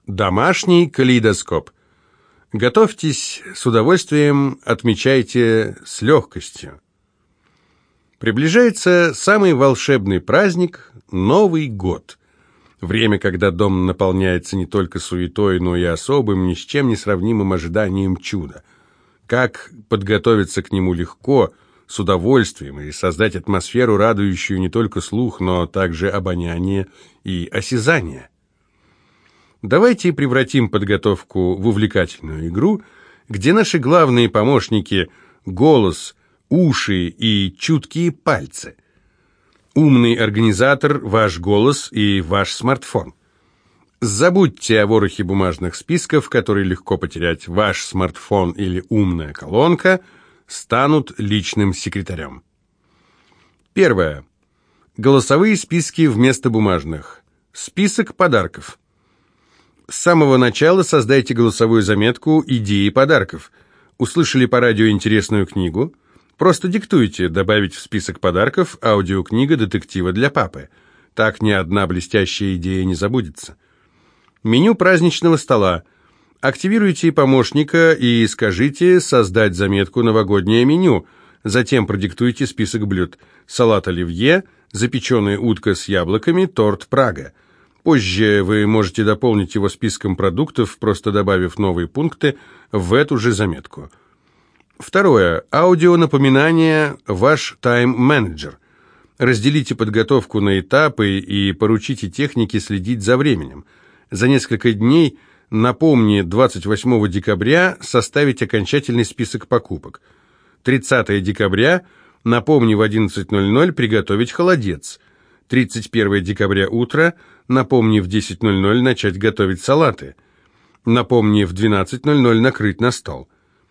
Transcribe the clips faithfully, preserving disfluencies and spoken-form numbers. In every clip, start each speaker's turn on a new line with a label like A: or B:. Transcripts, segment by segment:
A: Домашний калейдоскоп. Готовьтесь с удовольствием, отмечайте с легкостью. Приближается самый волшебный праздник – Новый год. Время, когда дом наполняется не только суетой, но и особым, ни с чем не сравнимым ожиданием чуда. Как подготовиться к нему легко, с удовольствием и создать атмосферу, радующую не только слух, но также обоняние и осязание. Давайте превратим подготовку в увлекательную игру, где наши главные помощники – голос, уши и чуткие пальцы. Умный организатор – ваш голос и ваш смартфон. Забудьте о ворохе бумажных списков, которые легко потерять. Ваш смартфон или умная колонка станут личным секретарем. Первое. Голосовые списки вместо бумажных. Список подарков. С самого начала создайте голосовую заметку «Идеи подарков». Услышали по радио интересную книгу? Просто диктуйте «Добавить в список подарков аудиокнига детектива для папы». Так ни одна блестящая идея не забудется. Меню праздничного стола. Активируйте помощника и скажите «Создать заметку новогоднее меню». Затем продиктуйте список блюд. Салат оливье, запеченная утка с яблоками, торт Прага. Позже вы можете дополнить его списком продуктов, просто добавив новые пункты в эту же заметку. Второе. Аудионапоминание «Ваш тайм-менеджер». Разделите подготовку на этапы и поручите технике следить за временем. За несколько дней, напомни, двадцать восьмого декабря составить окончательный список покупок. тридцатого декабря, напомни, в одиннадцать ноль ноль приготовить холодец. тридцать первого декабря утро, напомни, в десять ноль ноль начать готовить салаты. Напомни, в двенадцать ноль ноль накрыть на стол.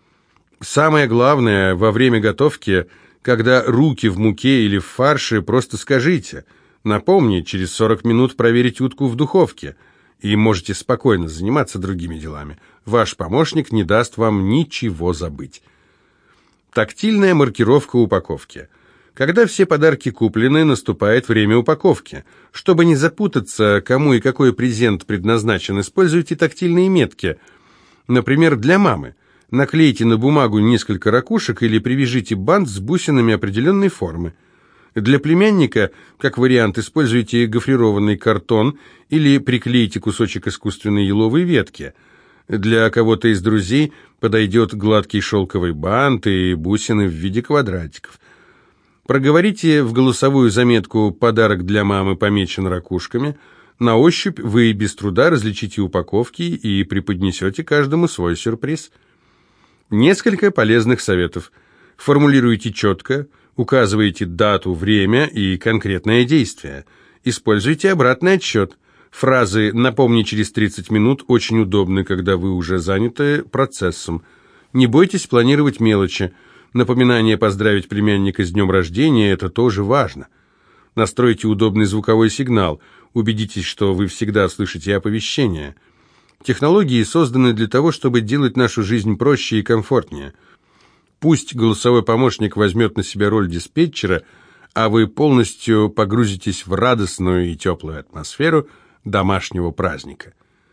A: Самое главное, во время готовки, когда руки в муке или в фарше, просто скажите. Напомни, через сорок минут проверить утку в духовке. И можете спокойно заниматься другими делами. Ваш помощник не даст вам ничего забыть. Тактильная маркировка упаковки. Когда все подарки куплены, наступает время упаковки. Чтобы не запутаться, кому и какой презент предназначен, используйте тактильные метки. Например, для мамы. Наклейте на бумагу несколько ракушек или привяжите бант с бусинами определенной формы. Для племянника, как вариант, используйте гофрированный картон или приклейте кусочек искусственной еловой ветки. Для кого-то из друзей подойдет гладкий шелковый бант и бусины в виде квадратиков. Проговорите в голосовую заметку «Подарок для мамы помечен ракушками». На ощупь вы без труда различите упаковки и преподнесете каждому свой сюрприз. Несколько полезных советов. Формулируйте четко, указывайте дату, время и конкретное действие. Используйте обратный отсчет. Фразы «напомни через тридцать минут» очень удобны, когда вы уже заняты процессом. Не бойтесь планировать мелочи. Напоминание поздравить племянника с днем рождения – это тоже важно. Настройте удобный звуковой сигнал. Убедитесь, что вы всегда слышите оповещения. Технологии созданы для того, чтобы делать нашу жизнь проще и комфортнее. Пусть голосовой помощник возьмет на себя роль диспетчера, а вы полностью погрузитесь в радостную и теплую атмосферу домашнего праздника.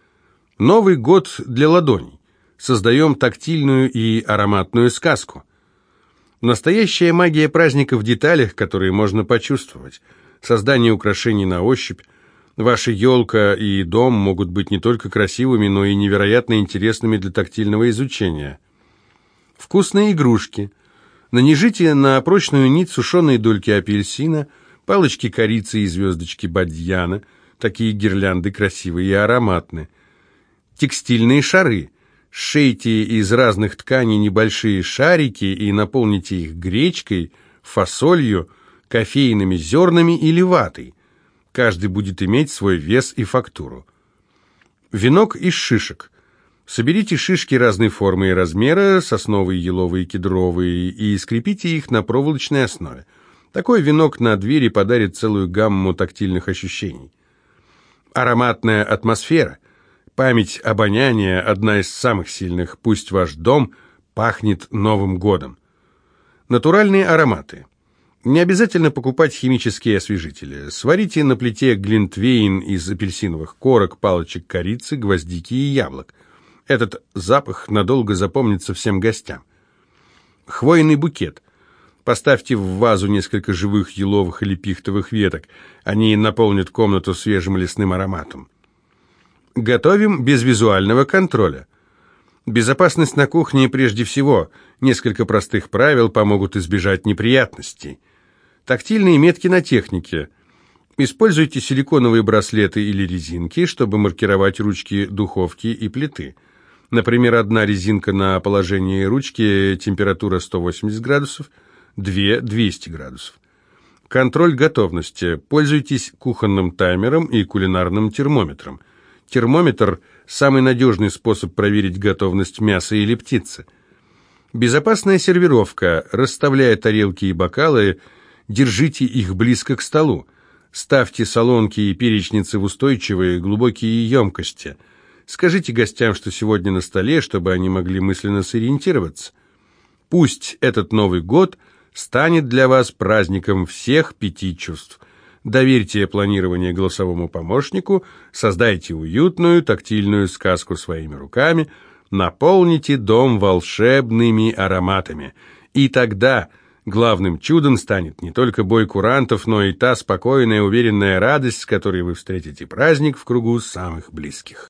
A: Новый год для ладоней. Создаем тактильную и ароматную сказку. Настоящая магия праздника в деталях, которые можно почувствовать. Создание украшений на ощупь. Ваша елка и дом могут быть не только красивыми, но и невероятно интересными для тактильного изучения. Вкусные игрушки. Нанижите на прочную нить сушеные дольки апельсина, палочки корицы и звездочки бадьяна. Такие гирлянды красивые и ароматные. Текстильные шары. Сшейте из разных тканей небольшие шарики и наполните их гречкой, фасолью, кофейными зернами или ватой. Каждый будет иметь свой вес и фактуру. Венок из шишек. Соберите шишки разной формы и размера, сосновые, еловые, кедровые, и скрепите их на проволочной основе. Такой венок на двери подарит целую гамму тактильных ощущений. Ароматная атмосфера. Память обоняния – одна из самых сильных. Пусть ваш дом пахнет Новым годом. Натуральные ароматы. Не обязательно покупать химические освежители. Сварите на плите глинтвейн из апельсиновых корок, палочек корицы, гвоздики и яблок. Этот запах надолго запомнится всем гостям. Хвойный букет. Поставьте в вазу несколько живых еловых или пихтовых веток. Они наполнят комнату свежим лесным ароматом. Готовим без визуального контроля. Безопасность на кухне прежде всего. Несколько простых правил помогут избежать неприятностей. Тактильные метки на технике. Используйте силиконовые браслеты или резинки, чтобы маркировать ручки духовки и плиты. Например, одна резинка на положении ручки, температура сто восемьдесят градусов, две – двести градусов. Контроль готовности. Пользуйтесь кухонным таймером и кулинарным термометром. Термометр – самый надежный способ проверить готовность мяса или птицы. Безопасная сервировка. Расставляя тарелки и бокалы, держите их близко к столу. Ставьте солонки и перечницы в устойчивые, глубокие емкости. Скажите гостям, что сегодня на столе, чтобы они могли мысленно сориентироваться. Пусть этот Новый год станет для вас праздником всех пяти чувств. Доверьте планирование голосовому помощнику, создайте уютную, тактильную сказку своими руками, наполните дом волшебными ароматами. И тогда главным чудом станет не только бой курантов, но и та спокойная, уверенная радость, с которой вы встретите праздник в кругу самых близких.